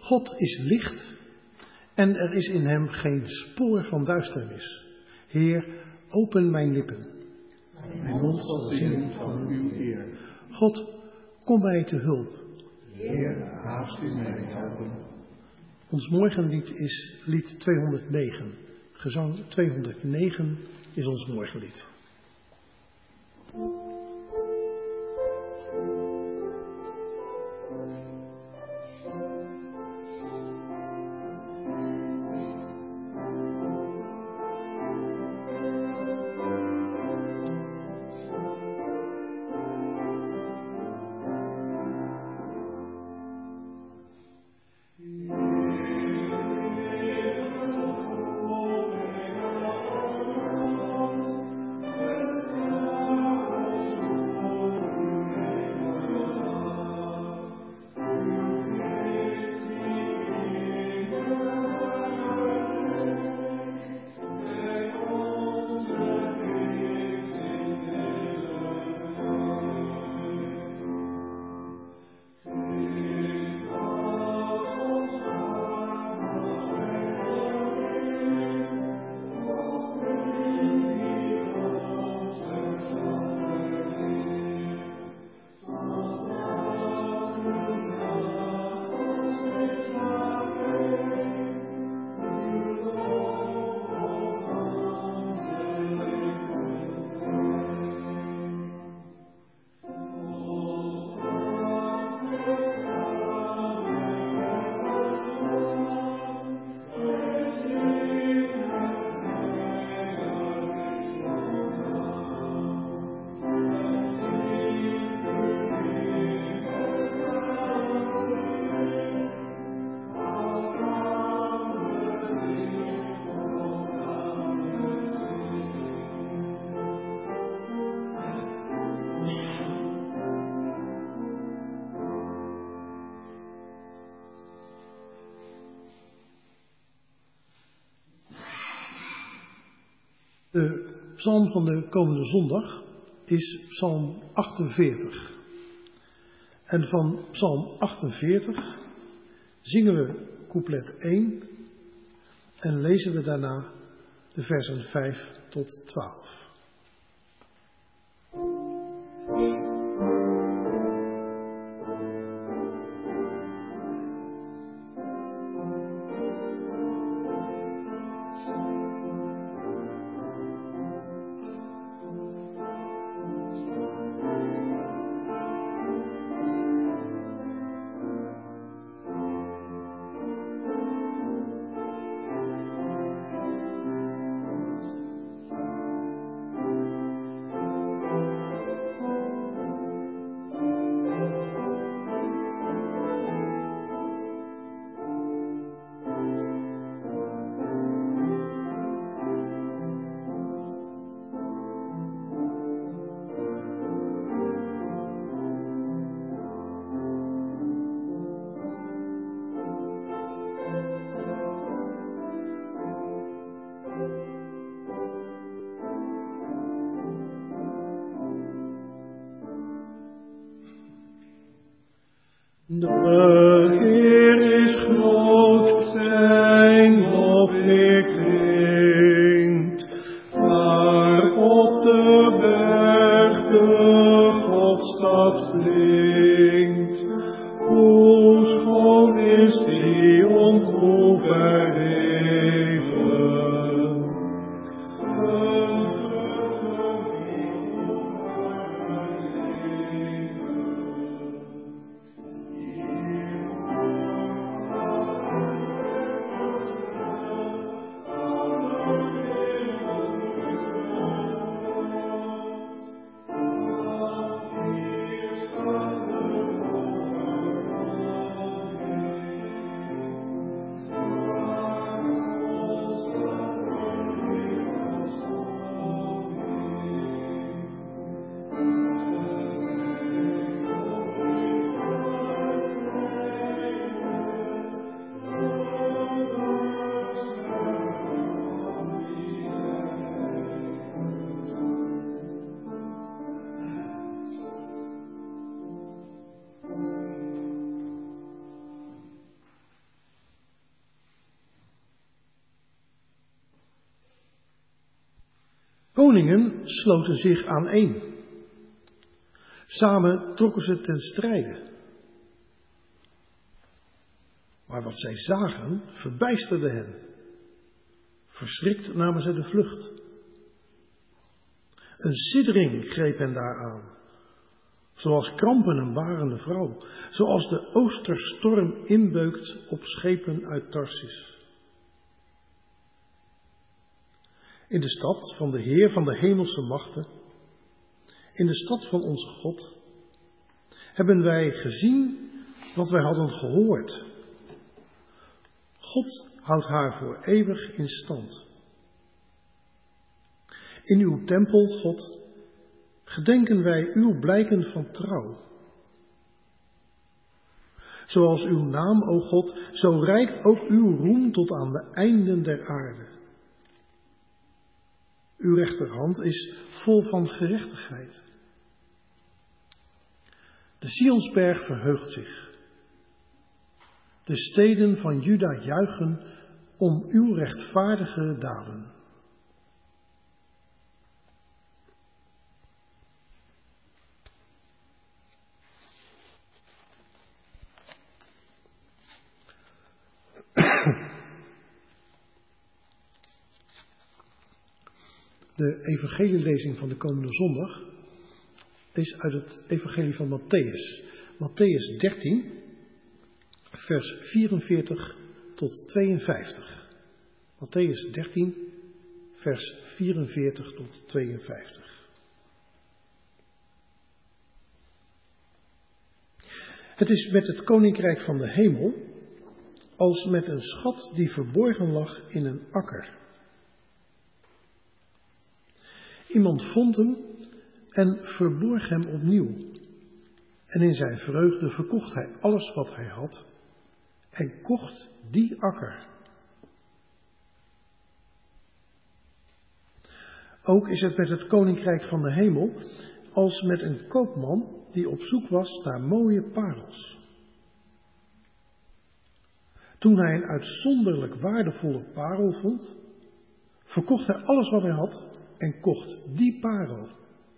God is licht en er is in hem geen spoor van duisternis. Heer, open mijn lippen. Mijn mond zal zingen van uw eer. God, kom mij te hulp. Heer, haast u mij helpen. Ons morgenlied is lied 209. Gezang 209 is ons morgenlied. De psalm van de komende zondag is psalm 48. En van psalm 48 zingen we couplet 1 en lezen we daarna de versen 5 tot 12. De Heer is groot, zijn lof klinkt, waar op de berg de Godstad klinkt. Hoe schoon is die omhoog verheven. Koningen sloten zich aaneen. Samen trokken ze ten strijde. Maar wat zij zagen, verbijsterde hen. Verschrikt namen ze de vlucht. Een siddering greep hen daaraan. Zoals krampen een barende vrouw. Zoals de oosterstorm inbeukt op schepen uit Tarsis. In de stad van de Heer van de hemelse machten, in de stad van onze God, hebben wij gezien wat wij hadden gehoord. God houdt haar voor eeuwig in stand. In uw tempel, God, gedenken wij uw blijken van trouw. Zoals uw naam, o God, zo reikt ook uw roem tot aan de einden der aarde. Uw rechterhand is vol van gerechtigheid. De Sionsberg verheugt zich. De steden van Juda juichen om uw rechtvaardige daden. De evangelielezing van de komende zondag is uit het evangelie van Matthäus. Matthäus 13, vers 44 tot 52. Matthäus 13, vers 44 tot 52. Het is met het koninkrijk van de hemel als met een schat die verborgen lag in een akker. Iemand vond hem en verborg hem opnieuw. En in zijn vreugde verkocht hij alles wat hij had en kocht die akker. Ook is het met het koninkrijk van de hemel als met een koopman die op zoek was naar mooie parels. Toen hij een uitzonderlijk waardevolle parel vond, verkocht hij alles wat hij had en kocht die parel.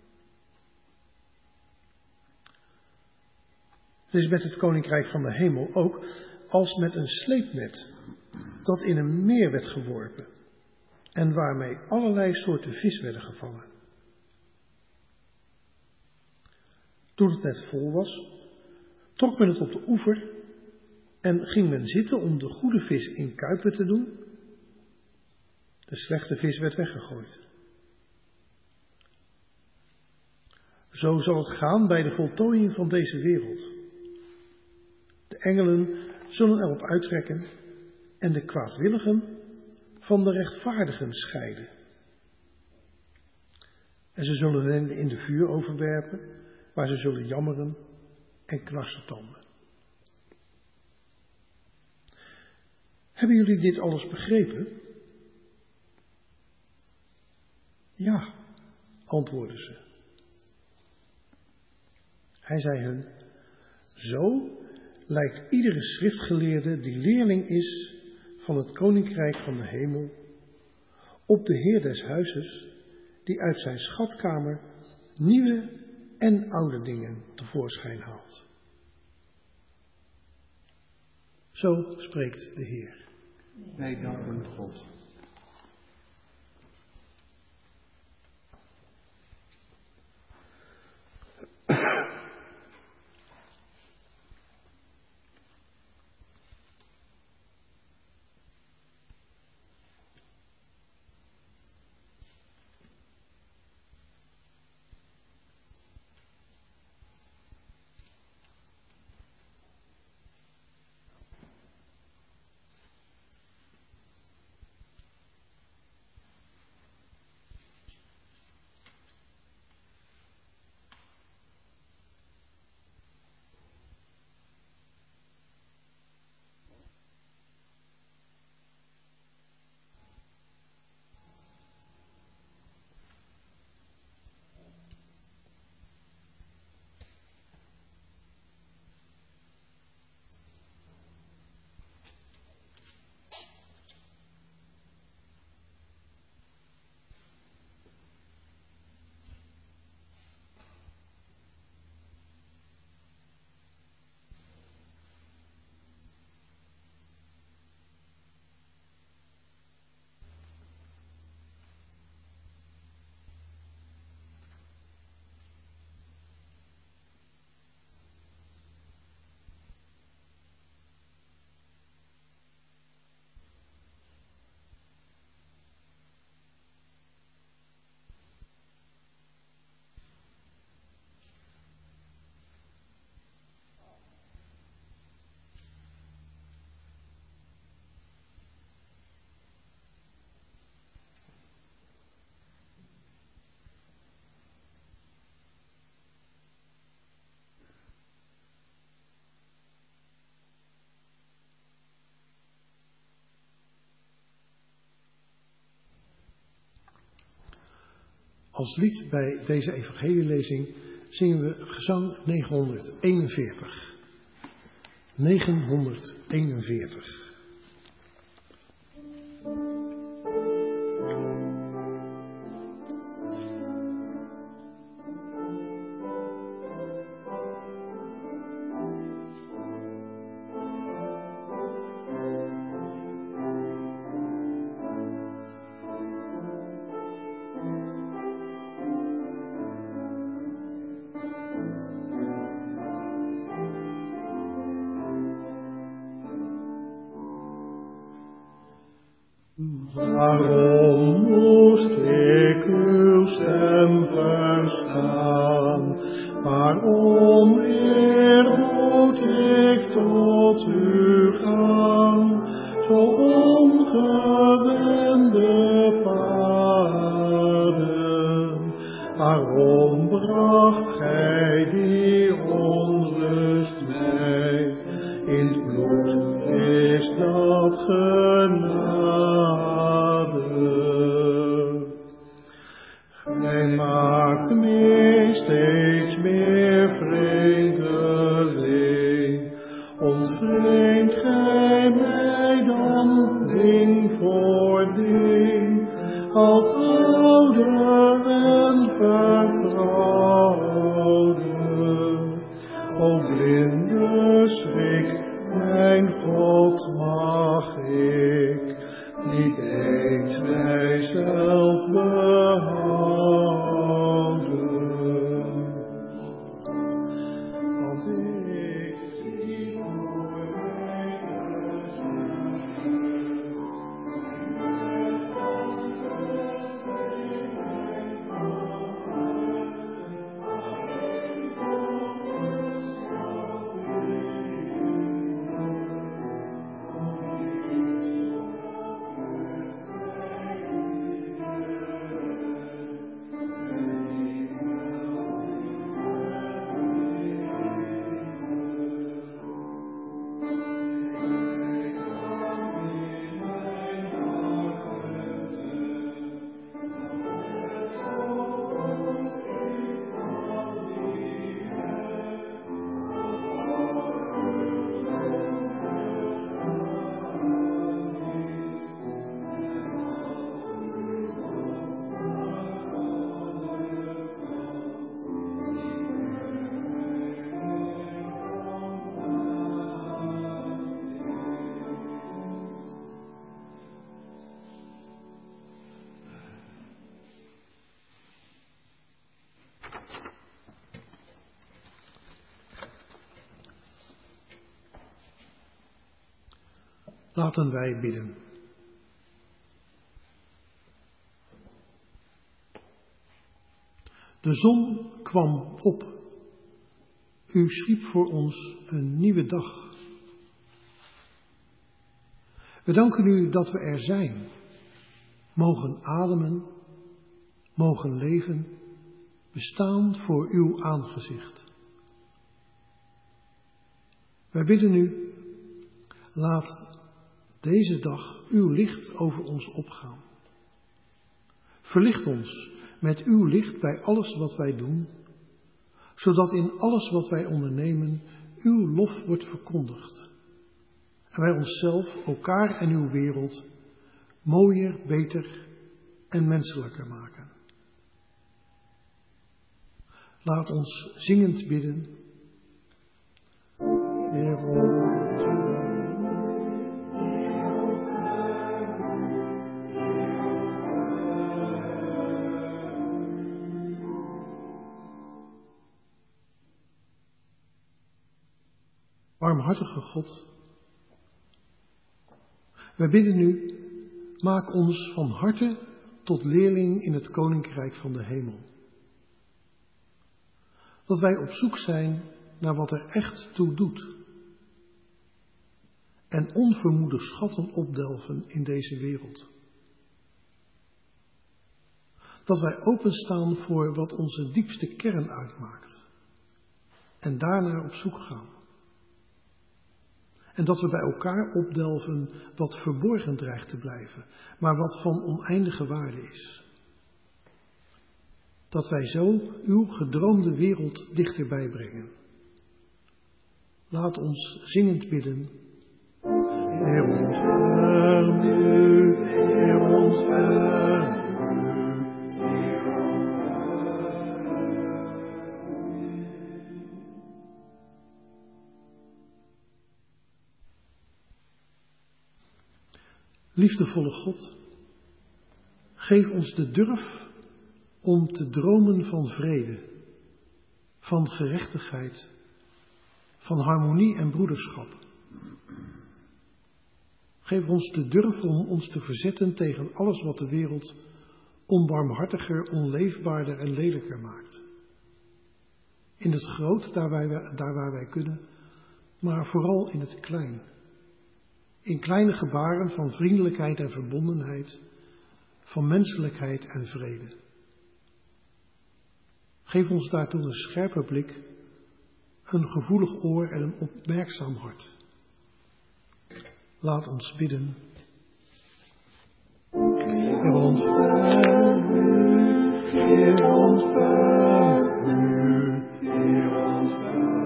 Het is met het koninkrijk van de hemel ook als met een sleepnet dat in een meer werd geworpen en waarmee allerlei soorten vis werden gevangen. Toen het net vol was, trok men het op de oever en ging men zitten om de goede vis in kuipen te doen. De slechte vis werd weggegooid. Zo zal het gaan bij de voltooiing van deze wereld. De engelen zullen erop uittrekken en de kwaadwilligen van de rechtvaardigen scheiden. En ze zullen hen in de vuur overwerpen, waar ze zullen jammeren en knarsetanden. Hebben jullie dit alles begrepen? Ja, antwoordden ze. Hij zei hun, zo lijkt iedere schriftgeleerde die leerling is van het koninkrijk van de hemel op de Heer des huizes die uit zijn schatkamer nieuwe en oude dingen tevoorschijn haalt. Zo spreekt de Heer. Wij danken God. Als lied bij deze evangelielezing zingen we gezang 941. 941. Waarom moest ik uw stem verstaan? Waarom, Heer, moet ik tot u gaan? Zo ongewende paden. Waarom bracht gij die onrust mij? In het bloed is dat genade. Gij maakt mij steeds meer vreemdeling. Ontvreemdt gij mij dan ding voor ding, als ouder en vertrouwde. O blinde schrik, mijn God, mag ik niet eens mijzelf behouden, want ik zie voor mij Laten wij bidden. De zon kwam op. U schiep voor ons een nieuwe dag. We danken u dat we er zijn, mogen ademen, mogen leven, bestaan voor uw aangezicht. Wij bidden u, laat deze dag uw licht over ons opgaan. Verlicht ons met uw licht bij alles wat wij doen, zodat in alles wat wij ondernemen uw lof wordt verkondigd. En wij onszelf, elkaar en uw wereld mooier, beter en menselijker maken. Laat ons zingend bidden. Heer, barmhartige God, wij bidden u, maak ons van harte tot leerling in het koninkrijk van de hemel. Dat wij op zoek zijn naar wat er echt toe doet en onvermoede schatten opdelven in deze wereld. Dat wij openstaan voor wat onze diepste kern uitmaakt en daarnaar op zoek gaan. En dat we bij elkaar opdelven wat verborgen dreigt te blijven, maar wat van oneindige waarde is. dat wij zo uw gedroomde wereld dichterbij brengen. Laat ons zingend bidden. Heer, ontferm u, Heer, ontferm Liefdevolle God, geef ons de durf om te dromen van vrede, van gerechtigheid, van harmonie en broederschap. Geef ons de durf om ons te verzetten tegen alles wat de wereld onbarmhartiger, onleefbaarder en lelijker maakt. In het groot, daar waar wij kunnen, maar vooral in het klein. In kleine gebaren van vriendelijkheid en verbondenheid, van menselijkheid en vrede. Geef ons daartoe een scherpe blik, een gevoelig oor en een opmerkzaam hart. Laat ons bidden. Heer, ontferm u, Heer, ontferm u, Heer, ontferm u.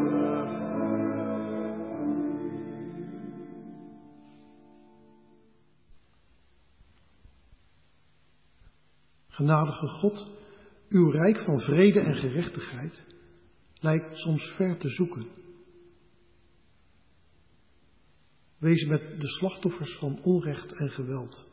Genadige God, uw rijk van vrede en gerechtigheid lijkt soms ver te zoeken. Wees met de slachtoffers van onrecht en geweld.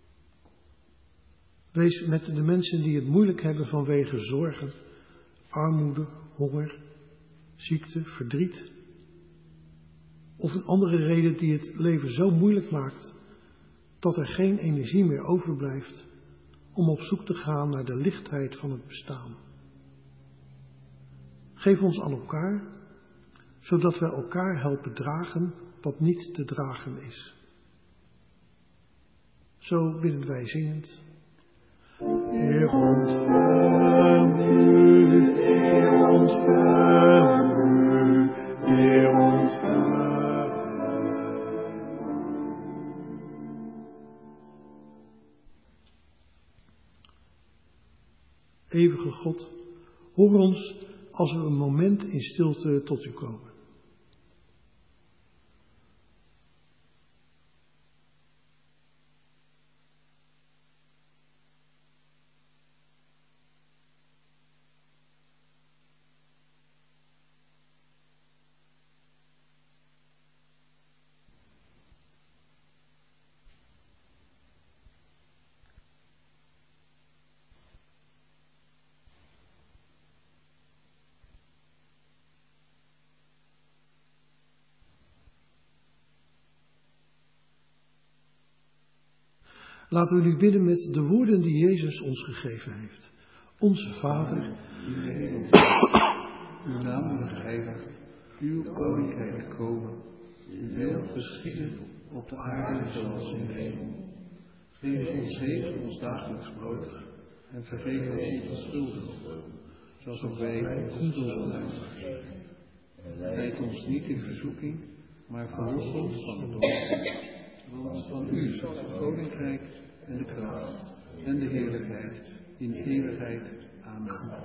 Wees met de mensen die het moeilijk hebben vanwege zorgen, armoede, honger, ziekte, verdriet. Of een andere reden die het leven zo moeilijk maakt dat er geen energie meer overblijft om op zoek te gaan naar de lichtheid van het bestaan. Geef ons aan elkaar, zodat wij elkaar helpen dragen wat niet te dragen is. Zo bidden wij zingend. Heer, ontferm u, Heer, ontferm u, Heer, ontferm u. Eeuwige God, hoor ons als we een moment in stilte tot u komen. Laten we nu bidden met de woorden die Jezus ons gegeven heeft. Onze Vader, uw naam wordt geheiligd, uw koninkrijk komen, uw wil geschieden op de aarde zoals in de hemel. Geef ons heden ons dagelijks brood en vergeef ons onze schulden, zoals ook wij onze schulden vergeven. Leid ons niet in verzoeking, maar verlos ons van het onrecht. Want van u is het koninkrijk en de kracht en de heerlijkheid in eeuwigheid. Amen.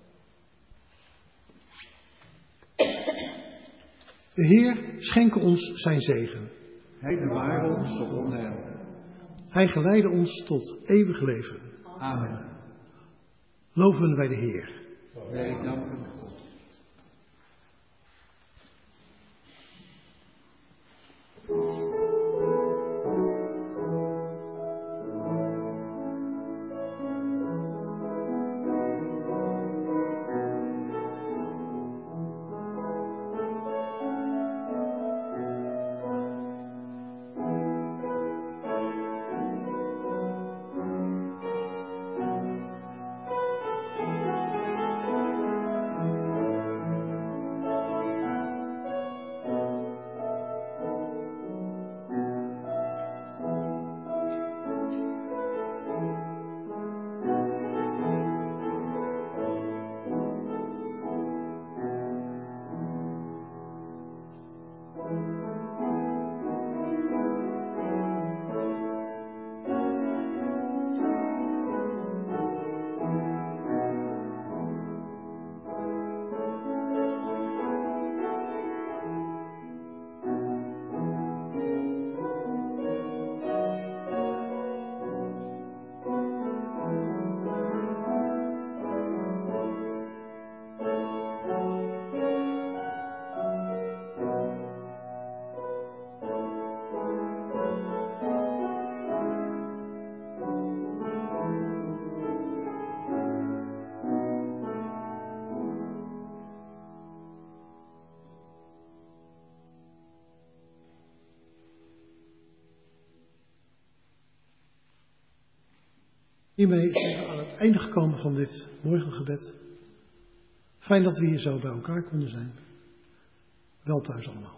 de Heer schenke ons zijn zegen. Hij beware ons tot onheil. Hij geleide ons tot eeuwig leven. Amen. Loven wij de Heer. Wij danken God. Hiermee zijn we aan het einde gekomen van dit morgengebed. Fijn dat we hier zo bij elkaar konden zijn. Wel thuis allemaal.